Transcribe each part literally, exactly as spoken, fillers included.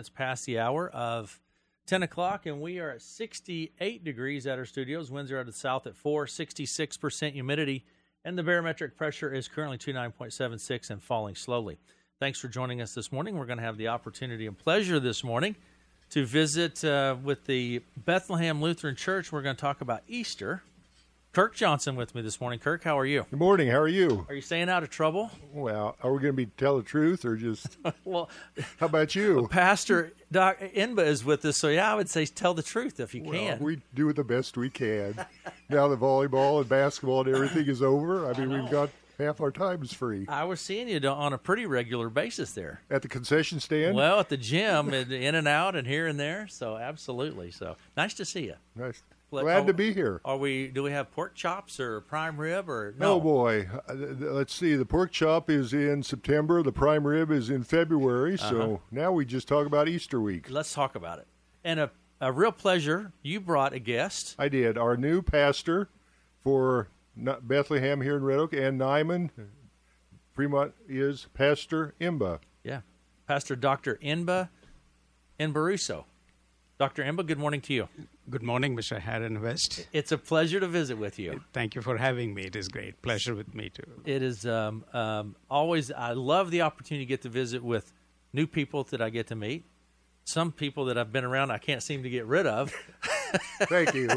minutes past the hour of ten o'clock, and we are at sixty-eight degrees at our studios. Winds are out of the south at four, sixty-six percent humidity, and the barometric pressure is currently twenty-nine point seven six and falling slowly. Thanks for joining us this morning. We're going to have the opportunity and pleasure this morning to visit uh, with the Bethlehem Lutheran Church. We're going to talk about Easter. Kirk Johnson with me this morning. Kirk, how are you? Good morning. How are you? Are you staying out of trouble? Well, are we going to be tell the truth or just? Well, how about you? Pastor Doc Inba is with us, so yeah, I would say tell the truth if you well, can. We do the best we can. Now the volleyball and basketball and everything is over. I mean, I we've got half our time is free. I was seeing you on a pretty regular basis there. At the concession stand? Well, at the gym, in and out and here and there. So absolutely. So nice to see you. Nice. Let, Glad are, to be here. Are we? Do we have pork chops or prime rib or no? Oh boy, uh, let's see. The pork chop is in September. The prime rib is in February. Uh-huh. So now we just talk about Easter week. Let's talk about it. And a a real pleasure. You brought a guest. I did. Our new pastor for Bethlehem here in Red Oak and Nyman, Fremont, is Pastor Imba. Yeah, Pastor Doctor Inba Inbaruso. Doctor Imba, good morning to you. Good morning, Mister Haddon West. It's a pleasure to visit with you. Thank you for having me. It is great. Pleasure with me, too. It is um, um, always, I love the opportunity to get to visit with new people that I get to meet. Some people that I've been around I can't seem to get rid of. Thank you.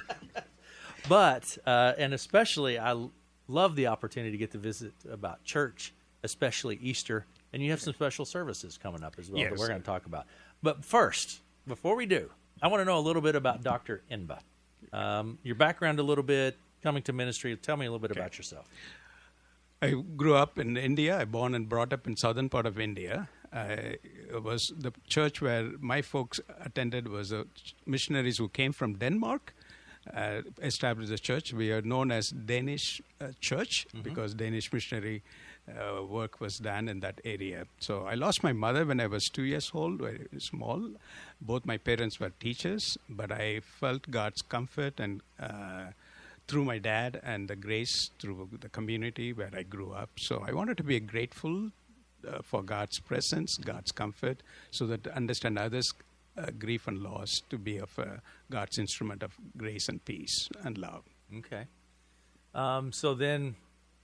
But, uh, and especially, I love the opportunity to get to visit about church, especially Easter. And you have some special services coming up as well yes. that we're going to talk about. But first, before we do, I want to know a little bit about Doctor Inba. Um, your background a little bit, coming to ministry. Tell me a little bit okay. about yourself. I grew up in India. I born and brought up in southern part of India. I was the church where my folks attended was a missionaries who came from Denmark. Uh, established a church. We are known as Danish uh, Church mm-hmm. because Danish missionary uh, work was done in that area. So I lost my mother when I was two years old, very small. Both my parents were teachers, but I felt God's comfort and uh, through my dad and the grace through the community where I grew up. So I wanted to be grateful uh, for God's presence, God's comfort, so that to understand others' Uh, grief and loss, to be of uh, God's instrument of grace and peace and love. Okay. Um, so then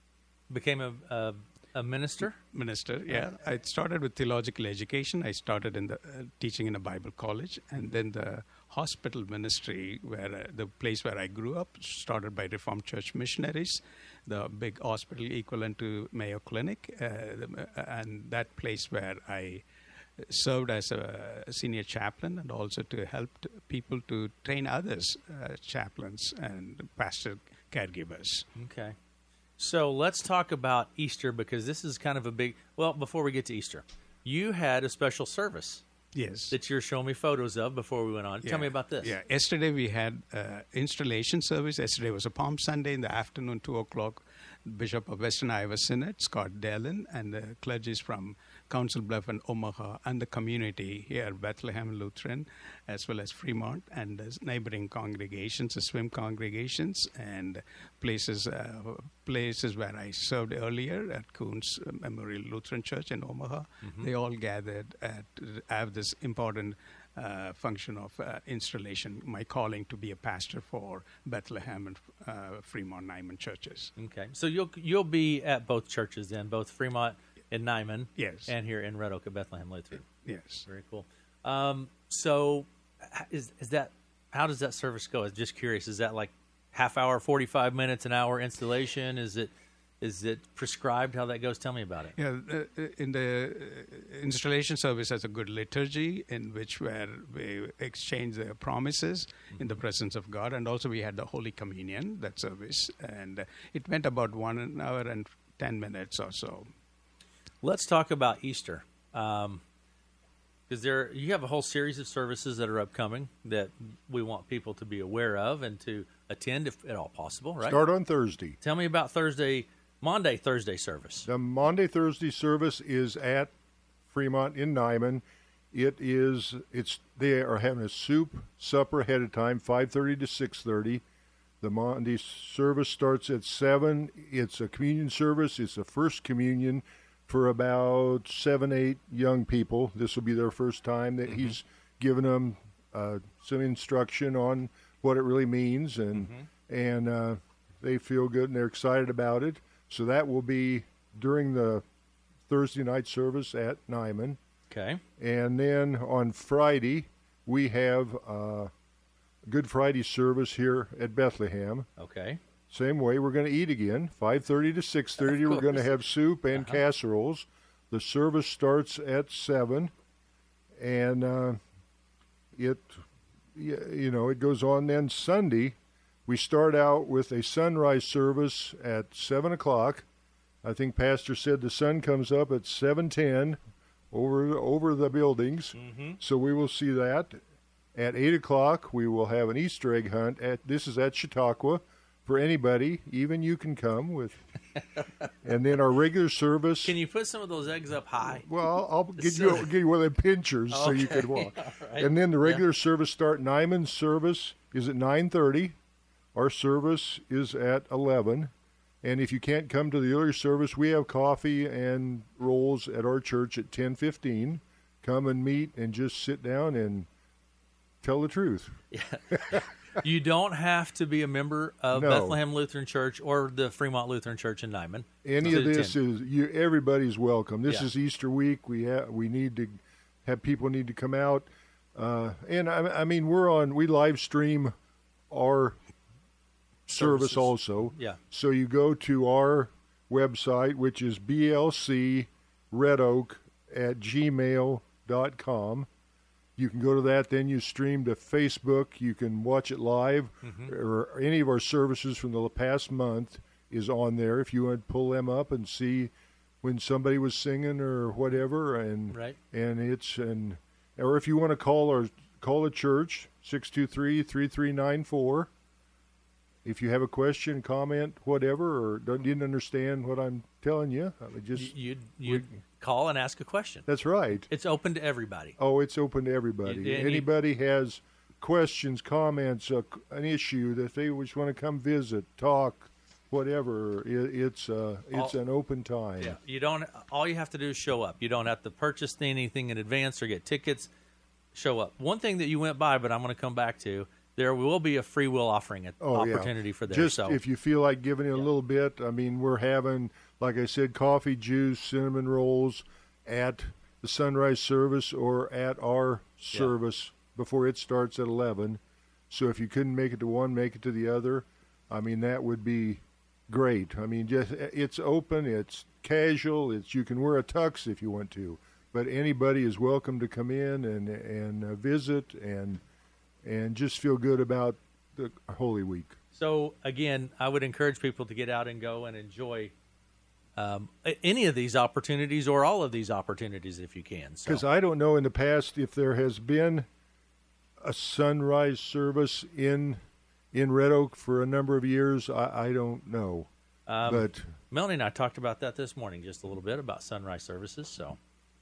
became a, a, a minister? Minister, yeah. I started with theological education. I started in the uh, teaching in a Bible college, and then the hospital ministry, where uh, the place where I grew up, started by Reformed Church missionaries, the big hospital equivalent to Mayo Clinic, uh, the, uh, and that place where I served as a senior chaplain and also to help people to train others, uh, chaplains and pastor caregivers. Okay. So let's talk about Easter because this is kind of a big, well, before we get to Easter, you had a special service. Yes. That you're showing me photos of before we went on. Yeah. Tell me about this. Yeah. Yesterday we had uh, installation service. Yesterday was a Palm Sunday in the afternoon, two o'clock. Bishop of Western Iowa Synod, Scott Dellin, and the clergy from Council Bluff and Omaha, and the community here, Bethlehem Lutheran, as well as Fremont, and the neighboring congregations, the swim congregations, and places uh, places where I served earlier at Coons Memorial Lutheran Church in Omaha. Mm-hmm. They all gathered at have this important Uh, function of uh, installation, my calling to be a pastor for Bethlehem and uh, Fremont Nyman churches. Okay, so you'll you'll be at both churches then, both Fremont and Nyman, yes, and here in Red Oak at Bethlehem Lutheran. Yes, very cool. Um, so, is is that how does that service go? I'm just curious. Is that like half hour, forty-five minutes, an hour installation? Is it Is it prescribed how that goes? Tell me about it. Yeah, uh, in the installation service has a good liturgy in which where we exchange the promises mm-hmm. in the presence of God, and also we had the Holy Communion, that service, and uh, it went about one hour and ten minutes or so. Let's talk about Easter, um, because there you have a whole series of services that are upcoming that we want people to be aware of and to attend if at all possible. Right? Start on Thursday. Tell me about Thursday. Monday, Thursday service. The Monday, Thursday service is at Fremont in Nyman. It is, it's, they are having a soup supper ahead of time, five thirty to six thirty. The Monday service starts at seven. It's a communion service. It's a first communion for about seven, eight young people. This will be their first time that mm-hmm. he's given them uh, some instruction on what it really means, and mm-hmm. and uh, they feel good and they're excited about it. So that will be during the Thursday night service at Nyman. Okay. And then on Friday, we have uh, Good Friday service here at Bethlehem. Okay. Same way, we're going to eat again, five thirty to six thirty. We're going to have soup and uh-huh. casseroles. The service starts at seven, and uh, it, you know, it goes on. Then Sunday, we start out with a sunrise service at seven o'clock. I think Pastor said the sun comes up at seven ten over over the buildings, mm-hmm. so we will see that. At eight o'clock, we will have an Easter egg hunt. At This is at Chautauqua. For anybody, even you can come with. And then our regular service. Can you put some of those eggs up high? Well, I'll get you get you one of the pinchers okay. so you can walk. Right. And then the regular yeah. service start. Nyman's service is at nine thirty. Our service is at eleven. And if you can't come to the earlier service, we have coffee and rolls at our church at ten fifteen. Come and meet and just sit down and tell the truth. Yeah. You don't have to be a member of no. Bethlehem Lutheran Church or the Fremont Lutheran Church in Nyman. Any of this is you. Everybody's welcome. This yeah. is Easter week. We have we need to have people need to come out, uh, and I, I mean we're on. We live stream our service Services. also. Yeah. So you go to our website, which is b l c red oak at gmail dot com. You can go to that, then you stream to Facebook. You can watch it live, mm-hmm. or any of our services from the past month is on there. If you want to pull them up and see when somebody was singing or whatever, and right. and it's and or if you want to call our call the church six two three, three three nine four. If you have a question, comment, whatever, or don't, didn't understand what I'm telling you, I mean, just you you call and ask a question. That's right. It's open to everybody. Oh, it's open to everybody. You, Anybody you, has questions, comments, uh, an issue that they just want to come visit, talk, whatever. It, it's uh, it's all, an open time. Yeah. You don't. All you have to do is show up. You don't have to purchase anything in advance or get tickets. Show up. One thing that you went by, but I'm going to come back to. There will be a free will offering an oh, opportunity yeah. for there. Just so. if you feel like giving it a yeah. little bit, I mean, we're having, like I said, coffee, juice, cinnamon rolls at the sunrise service or at our yeah. service before it starts at eleven. So if you couldn't make it to one, make it to the other. I mean, that would be great. I mean, just it's open, it's casual, it's you can wear a tux if you want to, but anybody is welcome to come in and and uh, visit and. and just feel good about the Holy Week. So, again, I would encourage people to get out and go and enjoy um, any of these opportunities or all of these opportunities if you can. Because so. I don't know in the past if there has been a sunrise service in in Red Oak for a number of years. I, I don't know. Um, but Melanie and I talked about that this morning just a little bit about sunrise services, so...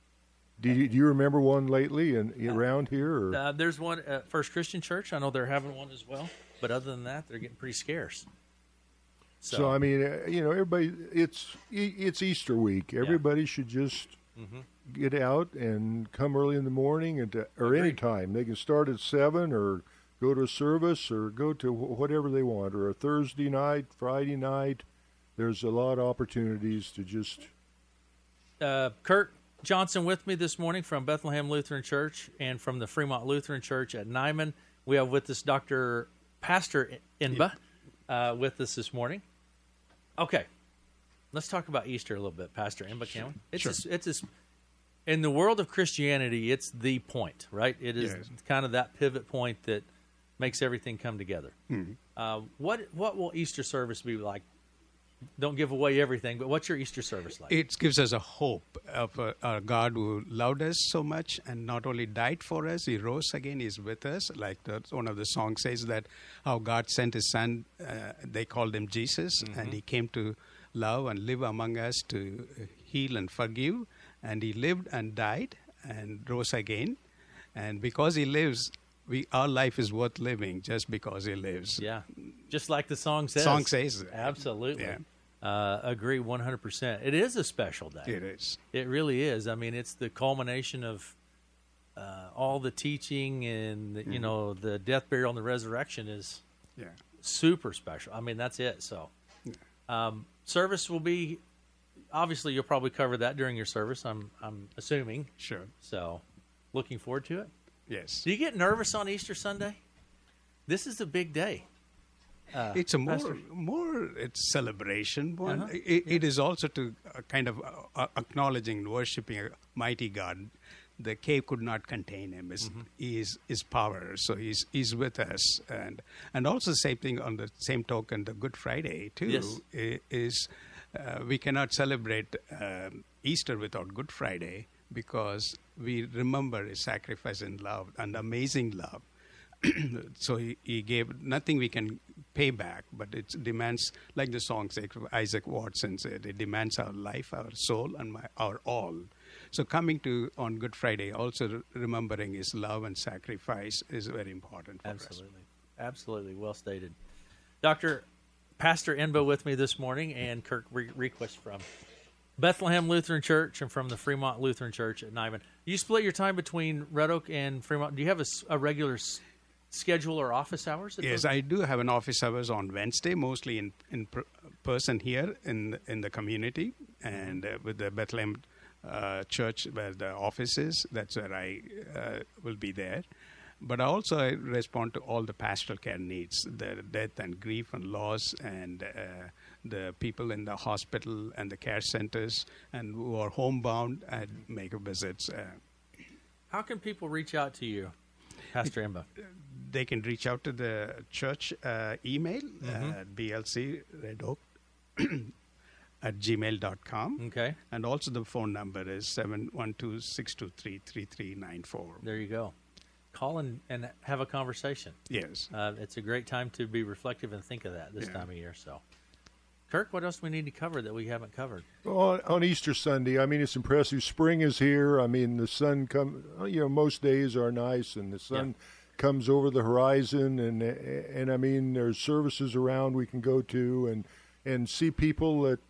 Do you, do you remember one lately in, around here? Or? Uh, there's one at First Christian Church. I know they're having one as well. But other than that, they're getting pretty scarce. So, so I mean, uh, you know, everybody, it's it's Easter week. Everybody yeah. should just mm-hmm. get out and come early in the morning and to, or any time. They can start at seven or go to a service or go to whatever they want, or a Thursday night, Friday night. There's a lot of opportunities to just... Uh, Kurt Johnson with me this morning from Bethlehem Lutheran Church and from the Fremont Lutheran Church at Nyman. We have with us Doctor Pastor Inba uh, with us this morning. Okay, let's talk about Easter a little bit, Pastor Inba, can we? It's sure. a, it's a, in the world of Christianity, it's the point, right? It is yes. kind of that pivot point that makes everything come together. Mm-hmm. Uh, what what will Easter service be like? Don't give away everything, but what's your Easter service like? It gives us a hope of a, a God who loved us so much and not only died for us, he rose again, he's with us. Like the, one of the songs says that how God sent his son, uh, they called him Jesus, mm-hmm. and he came to love and live among us to heal and forgive. And he lived and died and rose again. And because he lives, we our life is worth living just because he lives. Yeah, just like the song says. Song says. Absolutely. Yeah. Uh, agree one hundred percent. It is a special day. It is. It really is. I mean, it's the culmination of uh, all the teaching and, the, mm-hmm. you know, the death, burial, and the resurrection is yeah. super special. I mean, that's it. So yeah. um, service will be, obviously, you'll probably cover that during your service, I'm I'm assuming. Sure. So looking forward to it. Yes. Do you get nervous on Easter Sunday? This is a big day. Uh, it's a more, Pastor? more it's celebration one. Uh-huh. It, it is also to uh, kind of uh, acknowledging and worshiping a mighty God. The cave could not contain him. His, mm-hmm. His, his power, so he's he's with us, and and also same thing on the same token. The Good Friday too yes. is uh, we cannot celebrate um, Easter without Good Friday because we remember his sacrifice and love and amazing love. So he, he gave nothing we can pay back, but it demands, like the song said, Isaac Watson said, it demands our life, our soul, and my, our all. So coming to on Good Friday, also remembering his love and sacrifice is very important for Absolutely. us. Absolutely. Well stated. Doctor Pastor Enbo with me this morning, and Kirk Re- Request from Bethlehem Lutheran Church and from the Fremont Lutheran Church at Niman. You split your time between Red Oak and Fremont. Do you have a, a regular s- schedule or office hours? Yes, I do have an office hours on Wednesday, mostly in in per- person here in in the community, and uh, with the Bethlehem uh, Church where the office is. That's where I uh, will be there. But also I respond to all the pastoral care needs, the death and grief and loss, and uh, the people in the hospital and the care centers, and who are homebound, and make visits. Uh, How can people reach out to you, Pastor Enbo? They can reach out to the church uh, email, mm-hmm. uh, b l c red oak at gmail dot com. Okay. And also the phone number is seven one two, six two three, three three nine four. There you go. Call and, and have a conversation. Yes. Uh, it's a great time to be reflective and think of that this yeah. time of year. So, Kirk, what else do we need to cover that we haven't covered? Well, on Easter Sunday, I mean, it's impressive. Spring is here. I mean, the sun come. You know, most days are nice, and the sun yeah. comes over the horizon, and and I mean, there's services around we can go to, and and see people that,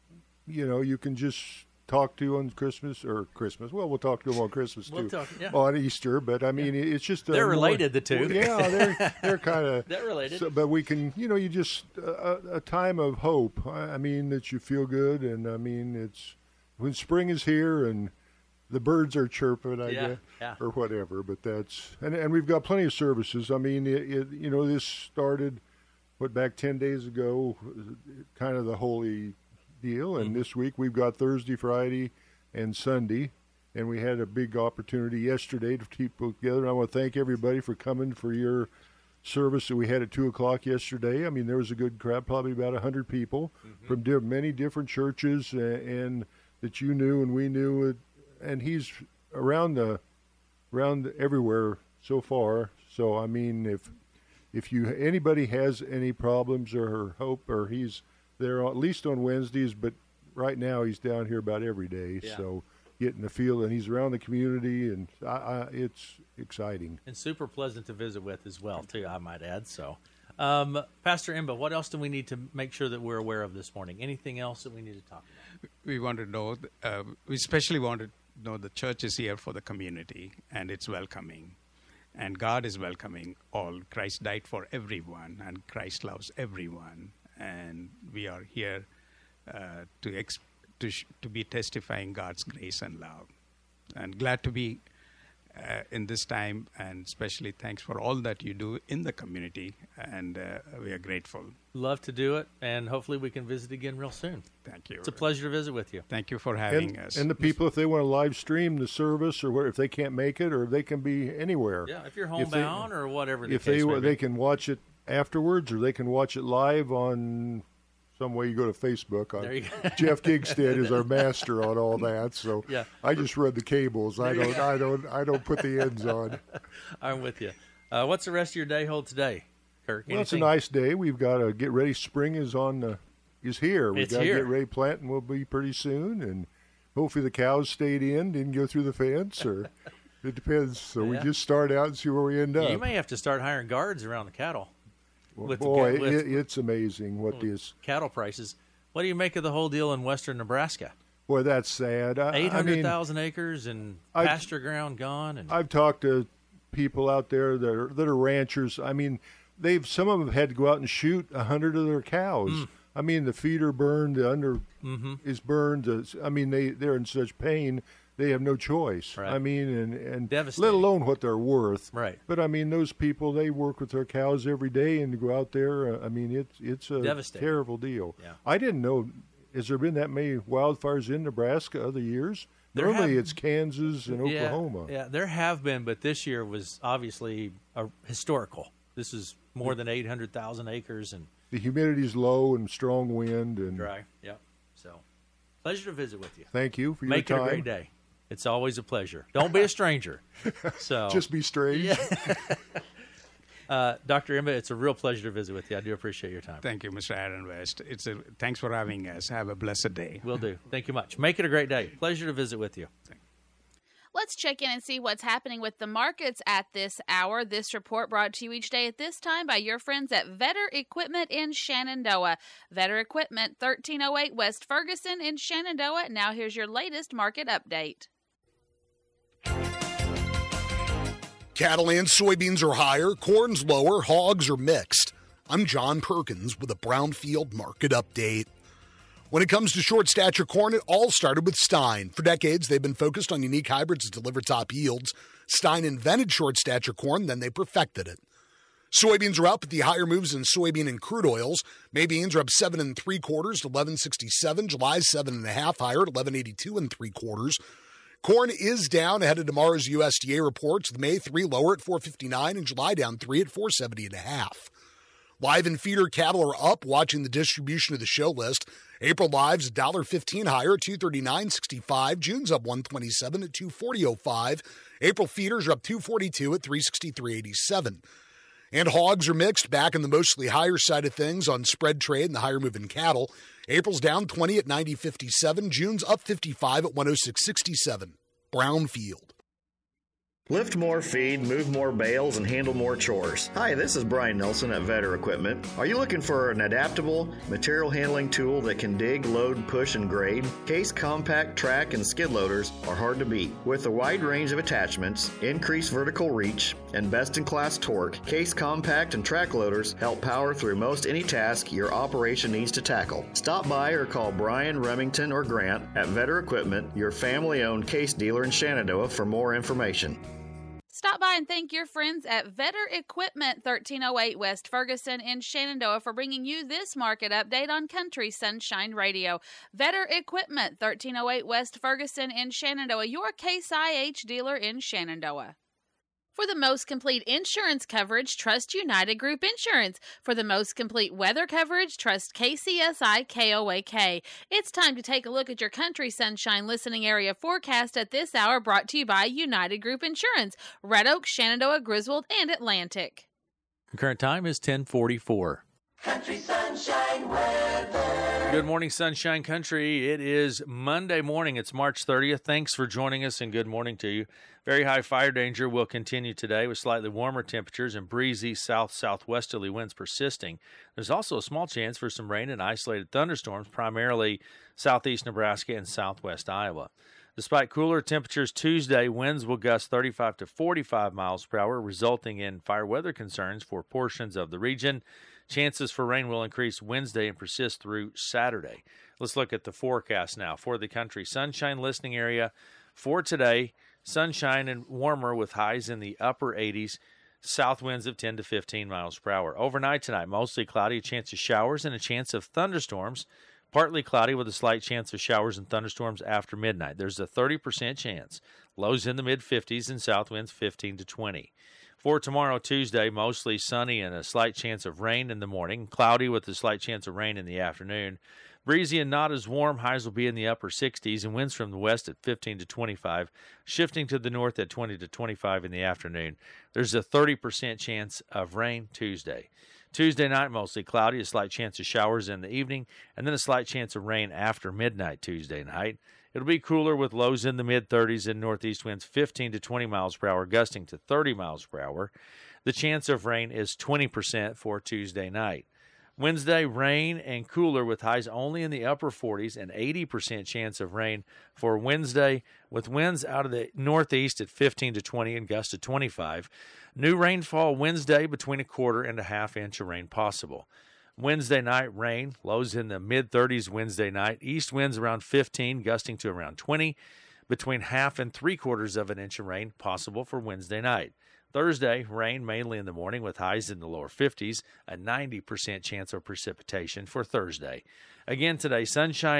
you know, you can just talk to on Christmas or Christmas. Well, we'll talk to them on Christmas we'll too, talk, yeah. on Easter. But I mean, yeah. it's just a they're related. More, the two, yeah, they're they're kind of they're related. So, but we can, you know, you just uh, a time of hope. I, I mean, that you feel good, and I mean, it's when spring is here and the birds are chirping, I yeah, guess, yeah. or whatever. But that's and and we've got plenty of services. I mean, it, it you know, this started what back ten days ago, kind of the holy deal, and mm-hmm. this week we've got Thursday, Friday, and Sunday, and we had a big opportunity yesterday to keep people together. And I want to thank everybody for coming for your service that we had at two o'clock yesterday. I mean, there was a good crowd, probably about one hundred people mm-hmm. from di- many different churches, uh, and that you knew and we knew. It, and he's around the around everywhere so far. So, I mean, if if you anybody has any problems or hope, or he's there at least on Wednesdays, but right now he's down here about every day. Yeah. So getting the feel, and he's around the community, and I, I, it's exciting. And super pleasant to visit with as well, too, I might add. So, um, Pastor Enbo, what else do we need to make sure that we're aware of this morning? Anything else that we need to talk about? We want to know, uh, we especially want to know the church is here for the community, and it's welcoming. And God is welcoming all. Christ died for everyone, and Christ loves everyone. And we are here uh, to, exp- to, sh- to be testifying God's grace and love. And glad to be uh, in this time, and especially thanks for all that you do in the community, and uh, we are grateful. Love to do it, and hopefully we can visit again real soon. Thank you. It's a pleasure to visit with you. Thank you for having and, us. And the people, if they want to live stream the service, or where, if they can't make it, or they can be anywhere. Yeah, if you're homebound or whatever the if case they may be. they can watch it afterwards, or they can watch it live on some way. You go to Facebook. There you go. Jeff Gigstead is our master on all that, so yeah. I just run the cables. I don't, I don't, I don't put the ends on. I'm with you. Uh, what's the rest of your day hold today, Kirk? Well, it's a nice day. We've got to get ready. Spring is on the, is here. We've It's got to here. get ready planting. We'll be pretty soon, and hopefully the cows stayed in, didn't go through the fence, or it depends. So Yeah. we just start out and see where we end up. You may have to start hiring guards around the cattle. Well, with the boy, ca- with- it, it's amazing what these Cattle prices. What do you make of the whole deal in western Nebraska? Boy, that's sad. Eight I hundred mean, thousand acres and I've- pasture ground gone. And I've talked to people out there that are, that are ranchers. I mean, they've some of them have had to go out and shoot a hundred of their cows. Mm. I mean, the feet are burned, the under mm-hmm. is burned. uh, I mean, they they're in such pain. They have no choice. Right. I mean, and, and Devastating. let alone what they're worth. Right. But I mean, those people, they work with their cows every day and go out there. Uh, I mean, it's it's a Devastating. terrible deal. Yeah. I didn't know. Has there been that many wildfires in Nebraska other years? There Normally, have- it's Kansas and yeah, Oklahoma. Yeah, there have been, but this year was obviously a historical. This is more than eight hundred thousand acres and The humidity's low and strong wind. And dry. Yep. So, pleasure to visit with you. thank you for your Make time. it a great day. It's always a pleasure. Don't be a stranger. So Just be strange. uh, Doctor Emma, it's a real pleasure to visit with you. I do appreciate your time. Thank you, Mister Aaron West. It's a thanks for having us. Have a blessed day. Will do. Thank you much. Make it a great day. Pleasure to visit with you. Let's check in and see what's happening with the markets at this hour. This report brought to you each day at this time by your friends at Vetter Equipment in Shenandoah. Vetter Equipment, thirteen oh eight West Ferguson in Shenandoah. Now here's your latest market update. Cattle and soybeans are higher, corn's lower, hogs are mixed. I'm John Perkins with a Brownfield market update. When it comes to short stature corn, it all started with Stein. For decades, they've been focused on unique hybrids to deliver top yields. Stein invented short stature corn, then they perfected it. Soybeans are up at the higher moves in soybean and crude oils. May beans are up seven and three quarters to eleven sixty-seven. July seven and a half higher at eleven eighty-two and three quarters. Corn is down ahead of tomorrow's U S D A reports. The May three lower at four fifty-nine and July down three at four seventy and a half. Live and feeder cattle are up, watching the distribution of the show list. April lives one dollar fifteen higher, two thirty-nine sixty-five. June's up one twenty-seven at two forty oh five. April feeders are up two forty-two at three sixty-three eighty-seven. And hogs are mixed, back in the mostly higher side of things on spread trade and the higher moving cattle. April's down twenty at ninety fifty-seven. June's up fifty-five at one oh six sixty-seven. Brownfield. Lift more feed, move more bales, and handle more chores. Hi, this is Brian Nelson at Vetter Equipment. Are you looking for an adaptable material handling tool that can dig, load, push, and grade? Case compact track and skid loaders are hard to beat. With a wide range of attachments, increased vertical reach, and best-in-class torque, Case compact and track loaders help power through most any task your operation needs to tackle. Stop by or call Brian, Remington, or Grant at Vetter Equipment, your family-owned Case dealer in Shenandoah, for more information. Stop by and thank your friends at Vetter Equipment, thirteen oh eight West Ferguson in Shenandoah, for bringing you this market update on Country Sunshine Radio. Vetter Equipment, thirteen oh eight West Ferguson in Shenandoah, your Case I H dealer in Shenandoah. For the most complete insurance coverage, trust United Group Insurance. For the most complete weather coverage, trust K C S I K O A K. It's time to take a look at your Country Sunshine listening area forecast at this hour, brought to you by United Group Insurance, Red Oak, Shenandoah, Griswold, and Atlantic. Current time is ten forty-four. Country Sunshine weather. Good morning, Sunshine Country. It is Monday morning. It's March thirtieth. Thanks for joining us, and good morning to you. Very high fire danger will continue today with slightly warmer temperatures and breezy south-southwesterly winds persisting. There's also a small chance for some rain and isolated thunderstorms, primarily southeast Nebraska and southwest Iowa. Despite cooler temperatures Tuesday, winds will gust thirty-five to forty-five miles per hour, resulting in fire weather concerns for portions of the region. Chances for rain will increase Wednesday and persist through Saturday. Let's look at the forecast now for the country. Sunshine listening area for today. Sunshine and warmer with highs in the upper eighties. South winds of ten to fifteen miles per hour. Overnight tonight, mostly cloudy, a chance of showers and a chance of thunderstorms. Partly cloudy with a slight chance of showers and thunderstorms after midnight. There's a thirty percent chance. Lows in the mid-fifties and south winds fifteen to twenty. For tomorrow, Tuesday, mostly sunny and a slight chance of rain in the morning. Cloudy with a slight chance of rain in the afternoon. Breezy and not as warm. Highs will be in the upper sixties and winds from the west at fifteen to twenty-five, shifting to the north at twenty to twenty-five in the afternoon. There's a thirty percent chance of rain Tuesday. Tuesday night, mostly cloudy, a slight chance of showers in the evening, and then a slight chance of rain after midnight Tuesday night. It'll be cooler with lows in the mid-thirties and northeast winds fifteen to twenty miles per hour, gusting to thirty miles per hour. The chance of rain is twenty percent for Tuesday night. Wednesday, rain and cooler with highs only in the upper forties and eighty percent chance of rain for Wednesday, with winds out of the northeast at fifteen to twenty and gusts to twenty-five. New rainfall Wednesday between a quarter and a half inch of rain possible. Wednesday night, rain, lows in the mid-thirties Wednesday night. East winds around fifteen, gusting to around twenty. Between half and three-quarters of an inch of rain possible for Wednesday night. Thursday, rain mainly in the morning with highs in the lower fifties, a ninety percent chance of precipitation for Thursday. Again today, sunshine.